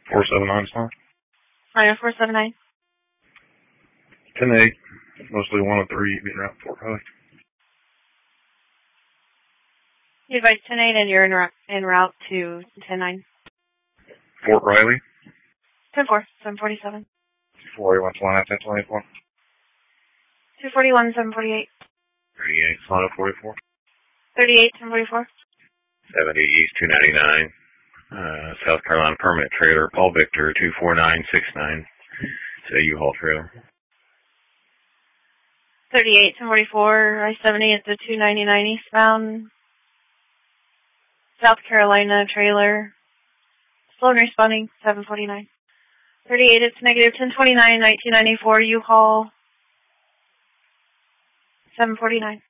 479 fine. Rider 479. 10-8, mostly 103, being route Fort Riley. You advise 10-8 and you're en route to 10-9. Fort Riley. 10-4, 747. 481, flying out 1024. 241, 748. 38, flying up 44. 38, 1044. 70 East 299. South Carolina permanent trailer, Paul Victor 24969. It's a U-Haul trailer. 38, 1044. I-70 at the 299 eastbound. South Carolina trailer. Slow and responding, 749. 38, it's negative 1029, 1994 U-Haul. 749.